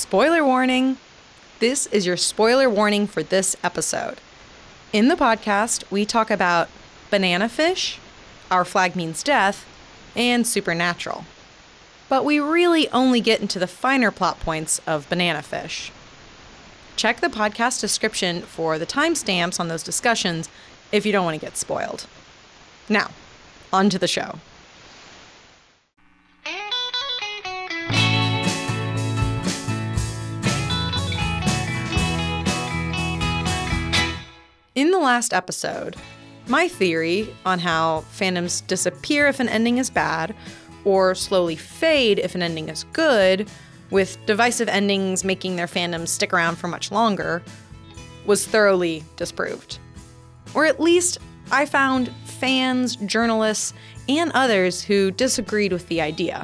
Spoiler warning! This is your spoiler warning for this episode. In the podcast, we talk about Banana Fish, Our Flag Means Death, and Supernatural. But we really only get into the finer plot points of Banana Fish. Check the podcast description for the timestamps on those discussions if you don't want to get spoiled. Now, on to the show. In the last episode, my theory on how fandoms disappear if an ending is bad, or slowly fade if an ending is good, with divisive endings making their fandoms stick around for much longer, was thoroughly disproved. Or at least, I found fans, journalists, and others who disagreed with the idea.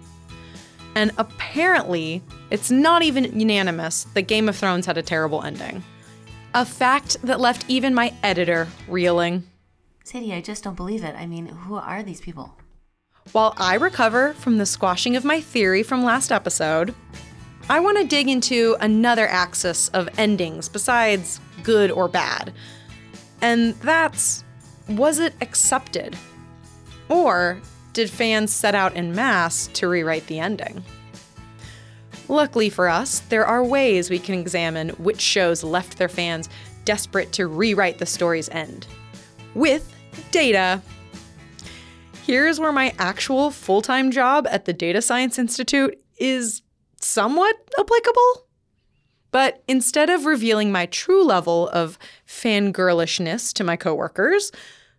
And apparently, it's not even unanimous that Game of Thrones had a terrible ending. A fact that left even my editor reeling. Sadie, I just don't believe it. I mean, who are these people? While I recover from the squashing of my theory from last episode, I want to dig into another axis of endings besides good or bad. And that's, was it accepted? Or did fans set out en masse to rewrite the ending? Luckily for us, there are ways we can examine which shows left their fans desperate to rewrite the story's end. With data. Here's where my actual full-time job at the Data Science Institute is somewhat applicable. But instead of revealing my true level of fangirlishness to my coworkers,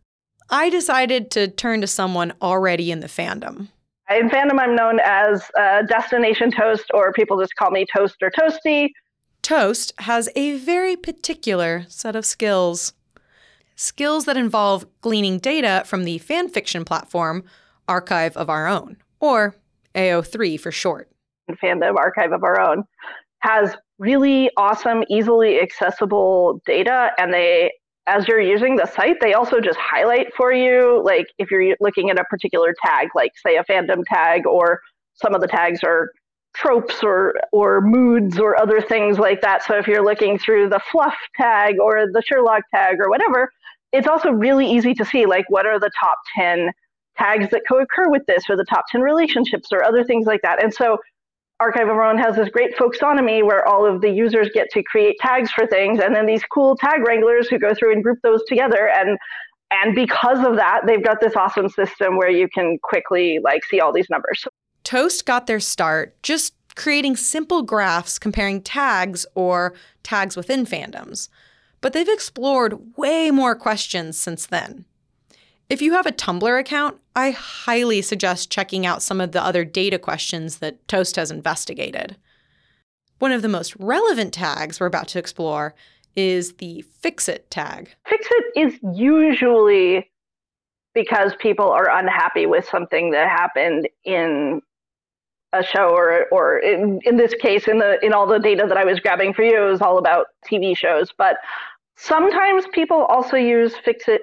I decided to turn to someone already in the fandom. In fandom, I'm known as Destination Toast, or people just call me Toast or Toasty. Toast has a very particular set of skills. Skills that involve gleaning data from the fanfiction platform Archive of Our Own, or AO3 for short. Fandom Archive of Our Own has really awesome, easily accessible data, and as you're using the site, they also just highlight for you, like if you're looking at a particular tag, like say a fandom tag, or some of the tags are tropes or moods or other things like that. So if you're looking through the fluff tag or the Sherlock tag or whatever, it's also really easy to see, like, what are the top 10 tags that co-occur with this, or the top 10 relationships or other things like that. And so Archive of Our Own has this great folksonomy where all of the users get to create tags for things, and then these cool tag wranglers who go through and group those together. And because of that, they've got this awesome system where you can quickly see all these numbers. Toast got their start just creating simple graphs comparing tags or tags within fandoms. But they've explored way more questions since then. If you have a Tumblr account, I highly suggest checking out some of the other data questions that Toast has investigated. One of the most relevant tags we're about to explore is the Fix-It tag. Fix-It is usually because people are unhappy with something that happened in a show, or in this case, in all the data that I was grabbing for you, it was all about TV shows. But sometimes people also use Fix-It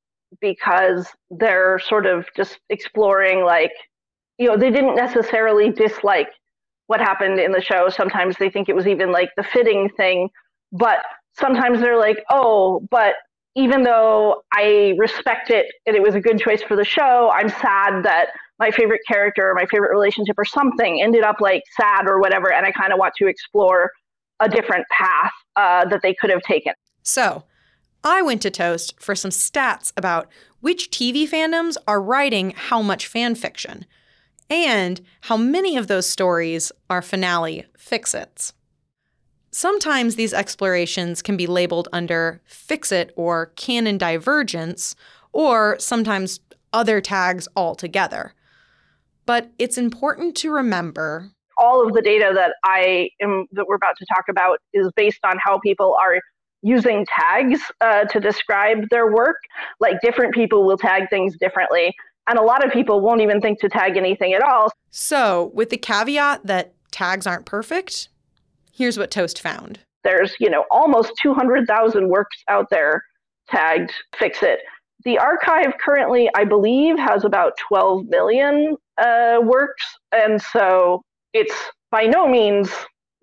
because they're sort of just exploring, they didn't necessarily dislike what happened in the show. Sometimes they think it was even the fitting thing, but sometimes they're like, oh, but even though I respect it and it was a good choice for the show, I'm sad that my favorite character or my favorite relationship or something ended up sad or whatever, and I kind of want to explore a different path that they could have taken. So, I went to Toast for some stats about which TV fandoms are writing how much fan fiction, and how many of those stories are finale fix-its. Sometimes these explorations can be labeled under fix-it or canon divergence, or sometimes other tags altogether. But it's important to remember all of the data that we're about to talk about is based on how people are using tags to describe their work. Different people will tag things differently, and a lot of people won't even think to tag anything at all. So, with the caveat that tags aren't perfect, here's what Toast found. There's, almost 200,000 works out there tagged Fix-It. The archive currently, I believe, has about 12 million works, and so it's by no means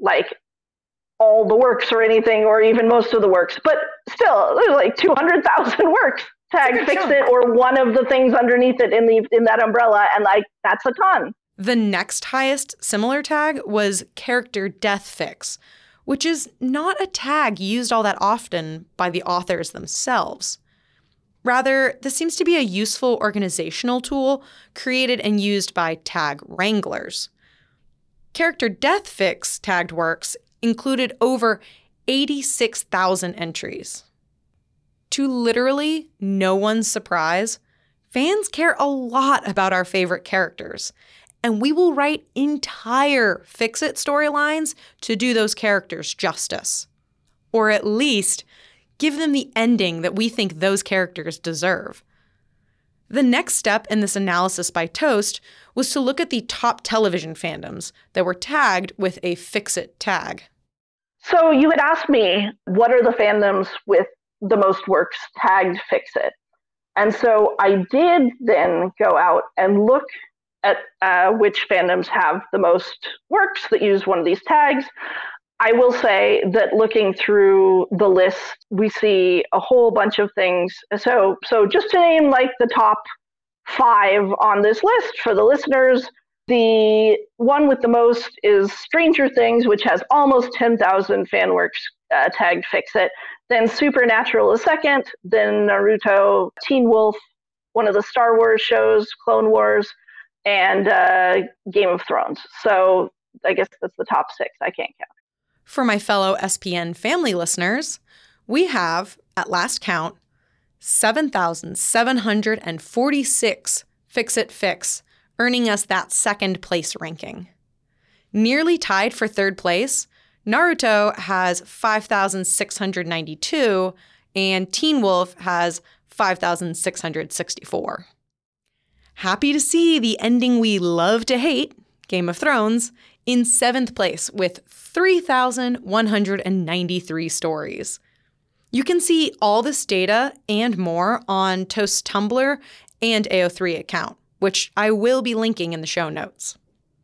like all the works or anything, or even most of the works, but still, there's like 200,000 works tagged Fix It, or one of the things underneath it in that umbrella, and like that's a ton. The next highest similar tag was Character Death Fix, which is not a tag used all that often by the authors themselves. Rather, this seems to be a useful organizational tool created and used by tag wranglers. Character Death Fix tagged works included over 86,000 entries. To literally no one's surprise, fans care a lot about our favorite characters, and we will write entire Fix-It storylines to do those characters justice. Or at least give them the ending that we think those characters deserve. The next step in this analysis by Toast was to look at the top television fandoms that were tagged with a Fix-It tag. So you had asked me, what are the fandoms with the most works tagged Fix-It? And so I did then go out and look at which fandoms have the most works that use one of these tags. I will say that looking through the list, we see a whole bunch of things. So just to name like the top 5 on this list for the listeners, the one with the most is Stranger Things, which has almost 10,000 fan works tagged Fix-It. Then Supernatural is second, then Naruto, Teen Wolf, one of the Star Wars shows, Clone Wars, and Game of Thrones. So I guess that's the top 6. I can't count. For my fellow SPN family listeners, we have, at last count, 7,746 Fix-It Fix, earning us that second place ranking. Nearly tied for third place, Naruto has 5,692, and Teen Wolf has 5,664. Happy to see the ending we love to hate, Game of Thrones, in 7th place with 3,193 stories. You can see all this data and more on Toast's Tumblr and AO3 account, which I will be linking in the show notes.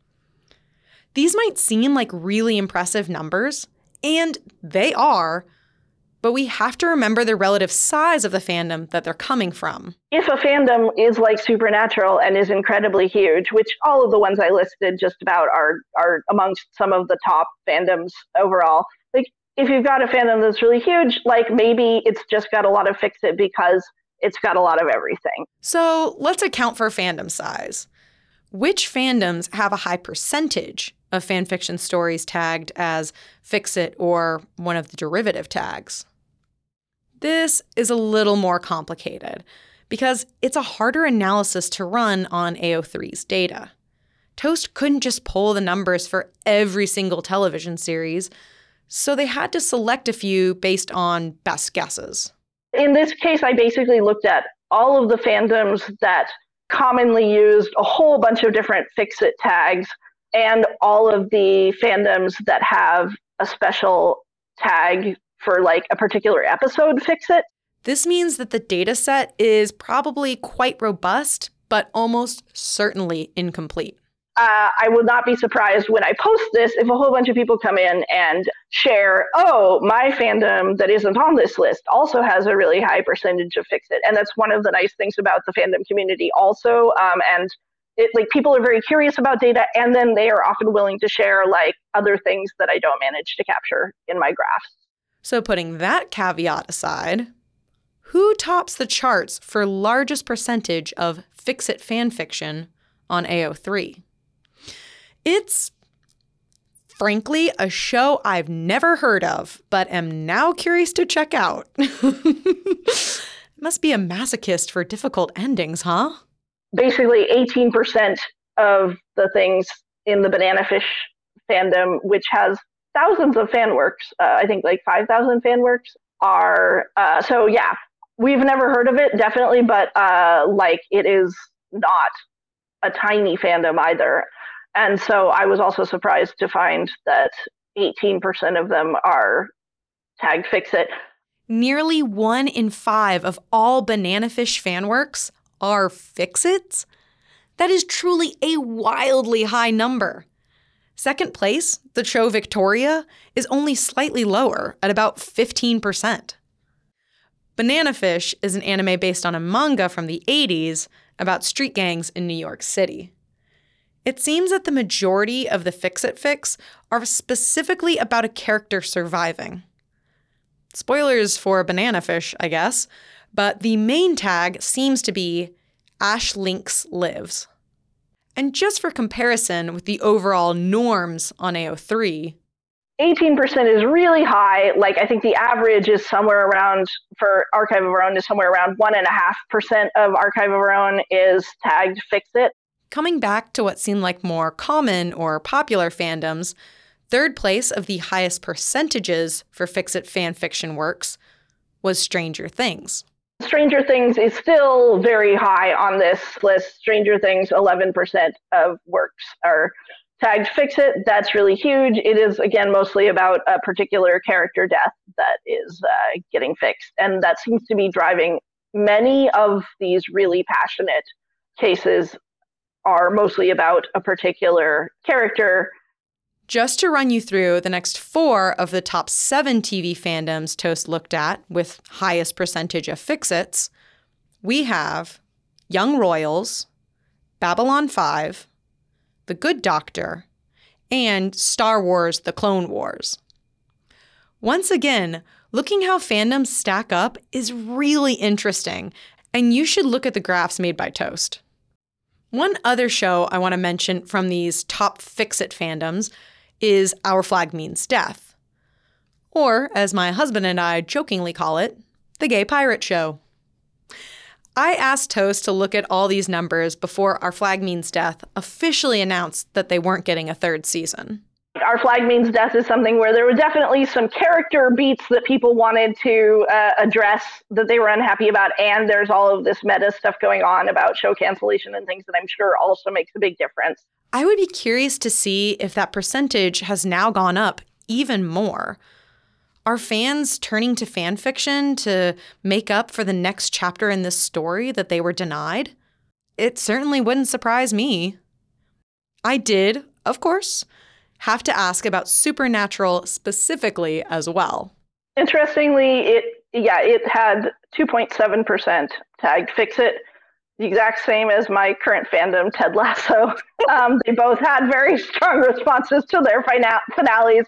These might seem like really impressive numbers, and they are, but we have to remember the relative size of the fandom that they're coming from. If a fandom is like Supernatural and is incredibly huge, which all of the ones I listed just about are amongst some of the top fandoms overall, like if you've got a fandom that's really huge, like maybe it's just got a lot of Fix-It because it's got a lot of everything. So let's account for fandom size. Which fandoms have a high percentage of fanfiction stories tagged as Fix-It or one of the derivative tags? This is a little more complicated because it's a harder analysis to run on AO3's data. Toast couldn't just pull the numbers for every single television series, so they had to select a few based on best guesses. In this case, I basically looked at all of the fandoms that commonly used a whole bunch of different Fix-It tags and all of the fandoms that have a special tag for like a particular episode Fix-It. This means that the data set is probably quite robust, but almost certainly incomplete. I would not be surprised when I post this if a whole bunch of people come in and share, oh, my fandom that isn't on this list also has a really high percentage of Fix-It. And that's one of the nice things about the fandom community also. And like people are very curious about data, and then they are often willing to share like other things that I don't manage to capture in my graphs. So putting that caveat aside, who tops the charts for largest percentage of Fix-It fanfiction on AO3? It's, frankly, a show I've never heard of, but am now curious to check out. Must be a masochist for difficult endings, huh? Basically, 18% of the things in the Banana Fish fandom, which has thousands of fan works, I think like 5,000 fan works, are, so yeah, we've never heard of it, definitely, but like it is not a tiny fandom either. And so I was also surprised to find that 18% of them are tagged Fix-It. Nearly 1 in 5 of all Banana Fish fan works are Fix-Its? That is truly a wildly high number. Second place, the show Victoria, is only slightly lower at about 15%. Banana Fish is an anime based on a manga from the 80s about street gangs in New York City. It seems that the majority of the Fix-It fics are specifically about a character surviving. Spoilers for Banana Fish, I guess, but the main tag seems to be Ash Lynx Lives. And just for comparison with the overall norms on AO3, 18% is really high. Like, I think the average is somewhere around, for Archive of Our Own, is somewhere around 1.5% of Archive of Our Own is tagged Fix-It. Coming back to what seemed like more common or popular fandoms, third place of the highest percentages for Fix-It fan fiction works was Stranger Things. Stranger Things is still very high on this list. Stranger Things, 11% of works are tagged Fix-It. That's really huge. It is, again, mostly about a particular character death that is getting fixed. And that seems to be driving many of these really passionate cases are mostly about a particular character. Just to run you through the next 4 of the top 7 TV fandoms Toast looked at with highest percentage of Fix-Its, we have Young Royals, Babylon 5, The Good Doctor, and Star Wars The Clone Wars. Once again, looking how fandoms stack up is really interesting, and you should look at the graphs made by Toast. One other show I want to mention from these top Fix-It fandoms is Our Flag Means Death. Or, as my husband and I jokingly call it, The Gay Pirate Show. I asked Toast to look at all these numbers before Our Flag Means Death officially announced that they weren't getting a 3rd season. Our Flag Means Death is something where there were definitely some character beats that people wanted to address that they were unhappy about, and there's all of this meta stuff going on about show cancellation and things that I'm sure also makes a big difference. I would be curious to see if that percentage has now gone up even more. Are fans turning to fan fiction to make up for the next chapter in this story that they were denied? It certainly wouldn't surprise me. I did, of course, have to ask about Supernatural specifically as well. Interestingly, it had 2.7% tagged Fix-It, the exact same as my current fandom, Ted Lasso. They both had very strong responses to their finales.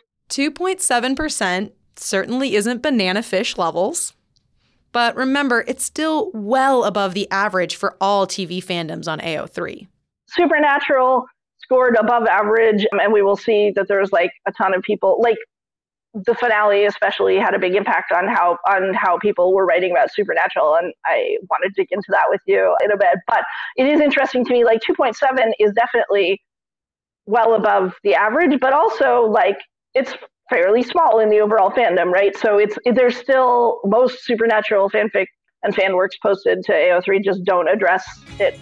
2.7% certainly isn't Banana Fish levels. But remember, it's still well above the average for all TV fandoms on AO3. Supernatural scored above average, and we will see that there's like a ton of people, like the finale especially had a big impact on how people were writing about Supernatural, and I want to dig into that with you in a bit. But it is interesting to me, like 2.7 is definitely well above the average, but also like it's fairly small in the overall fandom, right? So there's still, most Supernatural fanfic and fan works posted to AO3 just don't address it.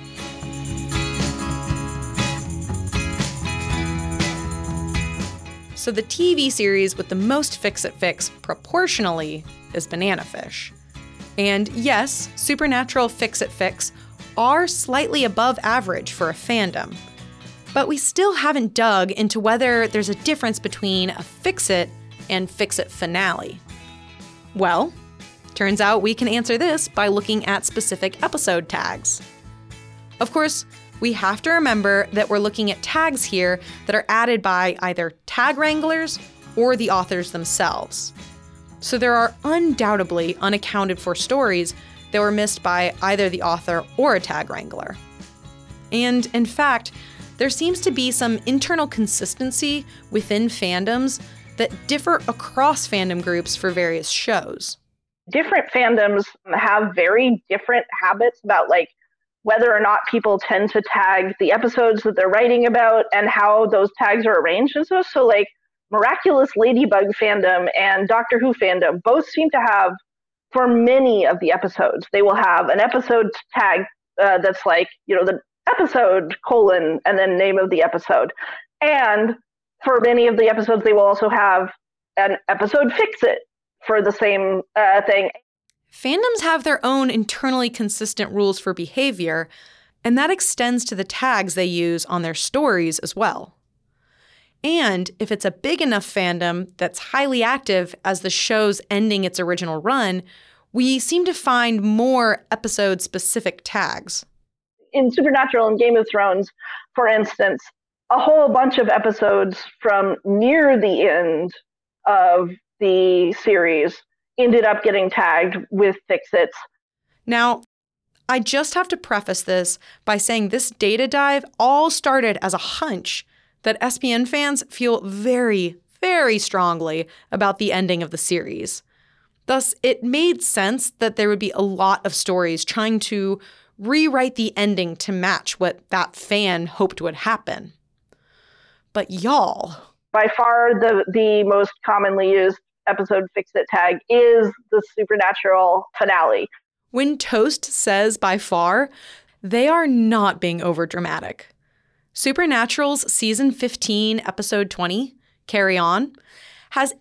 So the TV series with the most Fix-It fics proportionally is Banana Fish. And yes, Supernatural Fix-It fics are slightly above average for a fandom. But we still haven't dug into whether there's a difference between a Fix-It and Fix-It finale. Well, turns out we can answer this by looking at specific episode tags. Of course, we have to remember that we're looking at tags here that are added by either tag wranglers or the authors themselves. So there are undoubtedly unaccounted for stories that were missed by either the author or a tag wrangler. And in fact, there seems to be some internal consistency within fandoms that differ across fandom groups for various shows. Different fandoms have very different habits about like whether or not people tend to tag the episodes that they're writing about and how those tags are arranged and stuff. So like Miraculous Ladybug fandom and Doctor Who fandom both seem to have, for many of the episodes, they will have an episode tag that's like, the episode : and then name of the episode. And for many of the episodes, they will also have an episode Fix-It for the same thing. Fandoms have their own internally consistent rules for behavior, and that extends to the tags they use on their stories as well. And if it's a big enough fandom that's highly active as the show's ending its original run, we seem to find more episode-specific tags. In Supernatural and Game of Thrones, for instance, a whole bunch of episodes from near the end of the series ended up getting tagged with Fix-Its. Now, I just have to preface this by saying this data dive all started as a hunch that SPN fans feel very, very strongly about the ending of the series. Thus, it made sense that there would be a lot of stories trying to rewrite the ending to match what that fan hoped would happen. But y'all... By far, the most commonly used episode Fix-It tag is the Supernatural finale. When Toast says by far, they are not being overdramatic. Supernatural Season 15, Episode 20, Carry On, has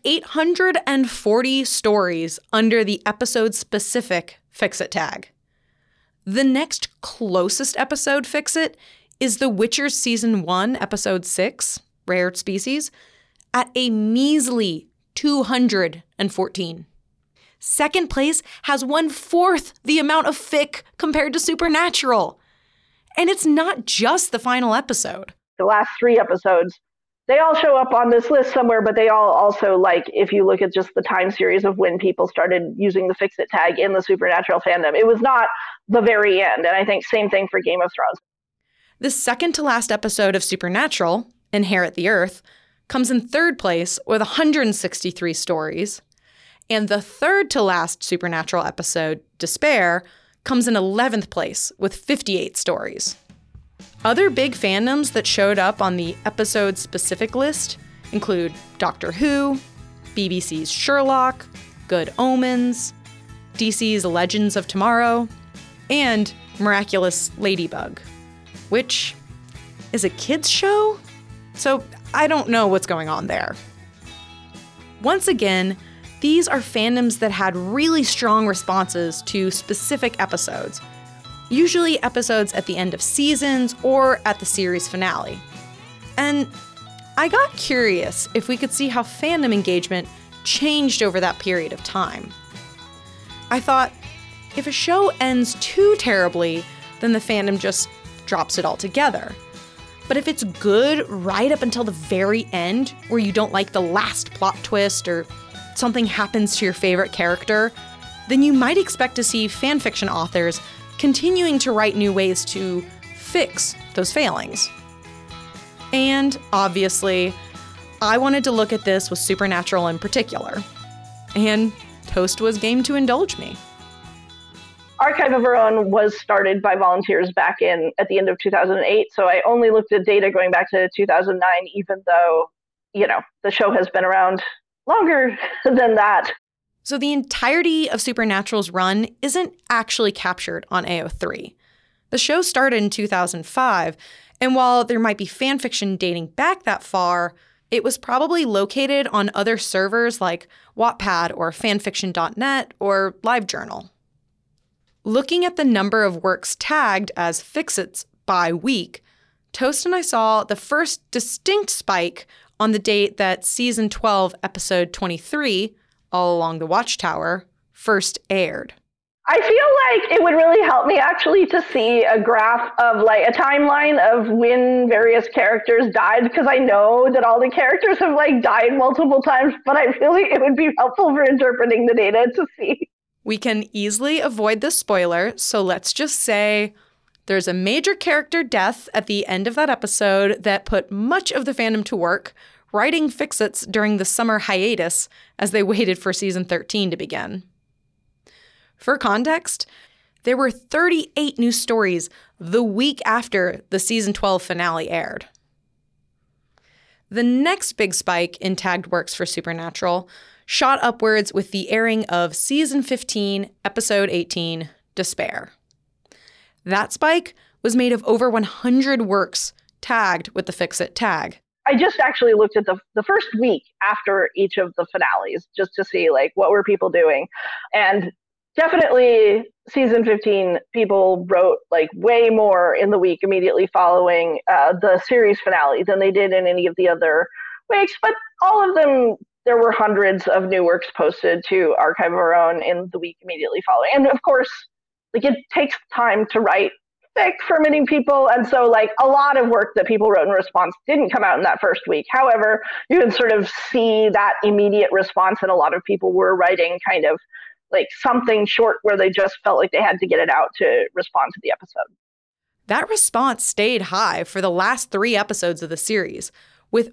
840 stories under the episode-specific Fix-It tag. The next closest episode Fix-It is The Witcher Season 1, Episode 6, Rare Species, at a measly 214. Second place has 1/4 the amount of fic compared to Supernatural. And it's not just the final episode. The last 3 episodes, they all show up on this list somewhere, but they all also, like, if you look at just the time series of when people started using the Fix-It tag in the Supernatural fandom, it was not the very end. And I think same thing for Game of Thrones. The second to last episode of Supernatural, Inherit the Earth, comes in third place with 163 stories. And the third to last Supernatural episode, Despair, comes in 11th place with 58 stories. Other big fandoms that showed up on the episode-specific list include Doctor Who, BBC's Sherlock, Good Omens, DC's Legends of Tomorrow, and Miraculous Ladybug, which is a kids' show? So I don't know what's going on there. Once again, these are fandoms that had really strong responses to specific episodes, usually episodes at the end of seasons or at the series finale. And I got curious if we could see how fandom engagement changed over that period of time. I thought, if a show ends too terribly, then the fandom just drops it altogether. But if it's good right up until the very end, where you don't like the last plot twist or something happens to your favorite character, then you might expect to see fanfiction authors continuing to write new ways to fix those failings. And obviously, I wanted to look at this with Supernatural in particular. And Toast was game to indulge me. Archive of Our Own was started by volunteers back at the end of 2008, so I only looked at data going back to 2009, even though, the show has been around longer than that. So the entirety of Supernatural's run isn't actually captured on AO3. The show started in 2005, and while there might be fanfiction dating back that far, it was probably located on other servers like Wattpad or fanfiction.net or LiveJournal. Looking at the number of works tagged as Fix-Its by week, Toast and I saw the first distinct spike on the date that Season 12, Episode 23, All Along the Watchtower, first aired. I feel like it would really help me actually to see a graph of like a timeline of when various characters died, because I know that all the characters have like died multiple times, but it would be helpful for interpreting the data to see. We can easily avoid the spoiler, so let's just say there's a major character death at the end of that episode that put much of the fandom to work, writing Fix-Its during the summer hiatus as they waited for Season 13 to begin. For context, there were 38 new stories the week after the Season 12 finale aired. The next big spike in tagged works for Supernatural shot upwards with the airing of Season 15, Episode 18, Despair. That spike was made of over 100 works tagged with the Fix-It tag. I just actually looked at the first week after each of the finales just to see like what were people doing. And definitely Season 15, people wrote like way more in the week immediately following the series finale than they did in any of the other weeks, but all of them, there were hundreds of new works posted to Archive of Our Own in the week immediately following. And of course, like, it takes time to write fic for many people, and so like a lot of work that people wrote in response didn't come out in that first week. However, you can sort of see that immediate response, and a lot of people were writing kind of like something short where they just felt like they had to get it out to respond to the episode. That response stayed high for the last 3 episodes of the series, with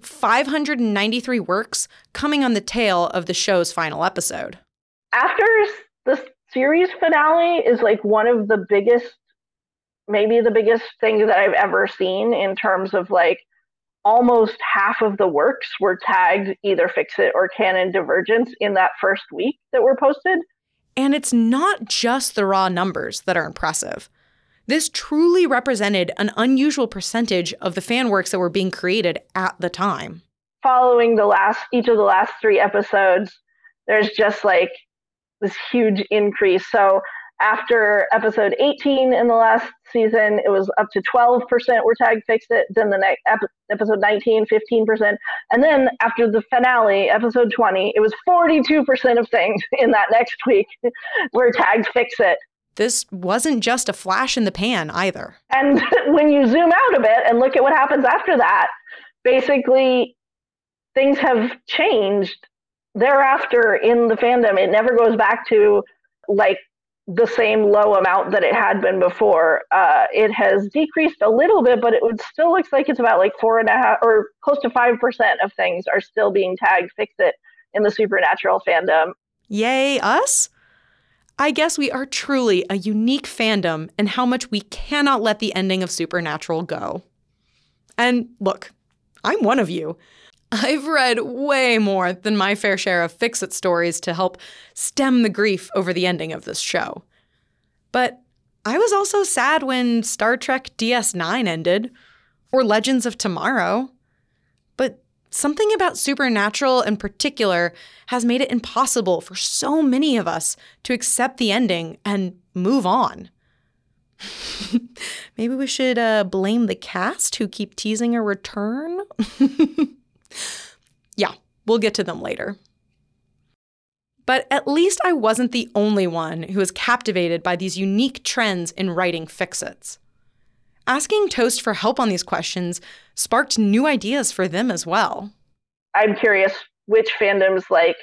593 works coming on the tail of the show's final episode. After the series finale is like one of the biggest, maybe the biggest thing that I've ever seen in terms of like almost half of the works were tagged either Fix-It or Canon Divergence in that first week that were posted. And it's not just the raw numbers that are impressive. This truly represented an unusual percentage of the fan works that were being created at the time. Following each of the last 3 episodes, there's just like this huge increase. So after episode 18 in the last season, it was up to 12% were tagged Fix-It. Then the next episode 19, 15%. And then after the finale, episode 20, it was 42% of things in that next week were tagged Fix-It. This wasn't just a flash in the pan either. And when you zoom out a bit and look at what happens after that, basically things have changed thereafter in the fandom. It never goes back to like the same low amount that it had been before. It has decreased a little bit, but it still looks like it's about like 4.5 or close to 5% of things are still being tagged Fix-It in the Supernatural fandom. Yay, us? I guess we are truly a unique fandom in how much we cannot let the ending of Supernatural go. And look, I'm one of you. I've read way more than my fair share of Fix-It stories to help stem the grief over the ending of this show. But I was also sad when Star Trek DS9 ended, or Legends of Tomorrow. But something about Supernatural in particular has made it impossible for so many of us to accept the ending and move on. Maybe we should blame the cast who keep teasing a return? Yeah, we'll get to them later. But at least I wasn't the only one who was captivated by these unique trends in writing Fix-Its. Asking Toast for help on these questions sparked new ideas for them as well. I'm curious which fandoms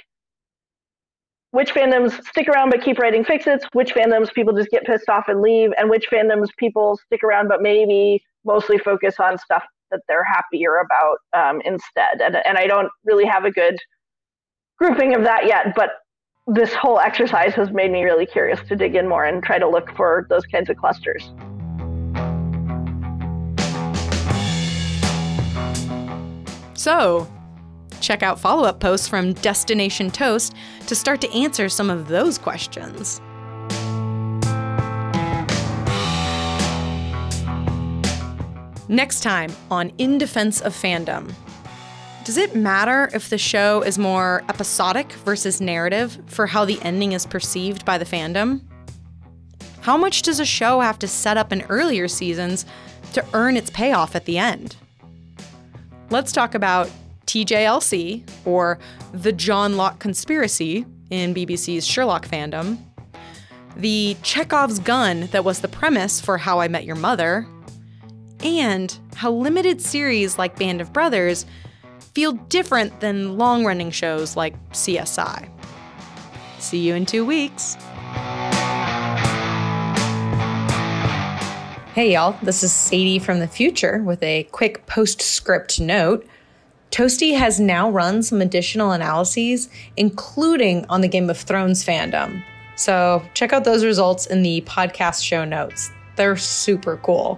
stick around but keep writing Fix-Its, which fandoms people just get pissed off and leave, and which fandoms people stick around but maybe mostly focus on stuff that they're happier about instead. And I don't really have a good grouping of that yet, but this whole exercise has made me really curious to dig in more and try to look for those kinds of clusters. So, check out follow-up posts from Destination Toast to start to answer some of those questions. Next time on In Defense of Fandom. Does it matter if the show is more episodic versus narrative for how the ending is perceived by the fandom? How much does a show have to set up in earlier seasons to earn its payoff at the end? Let's talk about TJLC, or the John Locke Conspiracy in BBC's Sherlock fandom, the Chekhov's gun that was the premise for How I Met Your Mother, and how limited series like Band of Brothers feel different than long-running shows like CSI. See you in 2 weeks. Hey y'all, this is Sadie from the future with a quick postscript note. Toasty has now run some additional analyses, including on the Game of Thrones fandom. So check out those results in the podcast show notes. They're super cool.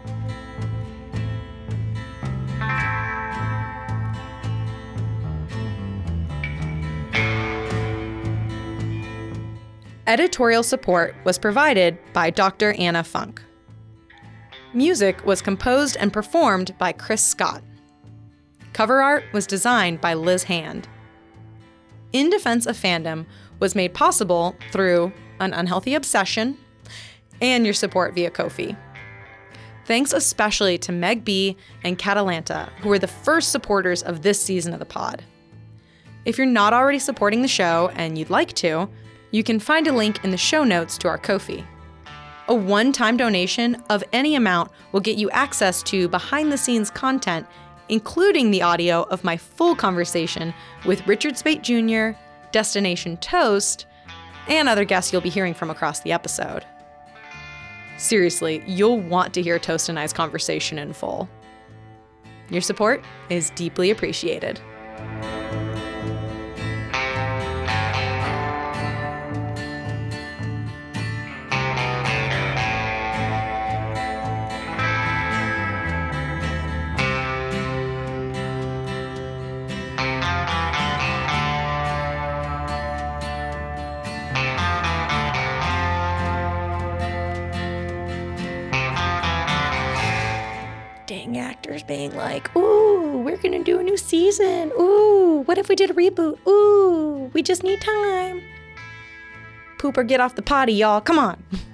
Editorial support was provided by Dr. Anna Funk. Music was composed and performed by Chris Scott. Cover art was designed by Liz Hand. In Defense of Fandom was made possible through an unhealthy obsession and your support via Ko-fi. Thanks especially to Meg B and Catalanta, who were the first supporters of this season of the pod. If you're not already supporting the show and you'd like to, you can find a link in the show notes to our Ko-fi. A one-time donation of any amount will get you access to behind-the-scenes content, including the audio of my full conversation with Richard Speight Jr., Destination Toast, and other guests you'll be hearing from across the episode. Seriously, you'll want to hear Toast and I's conversation in full. Your support is deeply appreciated. Actors being like, ooh, we're gonna do a new season. Ooh, what if we did a reboot? Ooh, we just need time. Poop or get off the potty, y'all. Come on.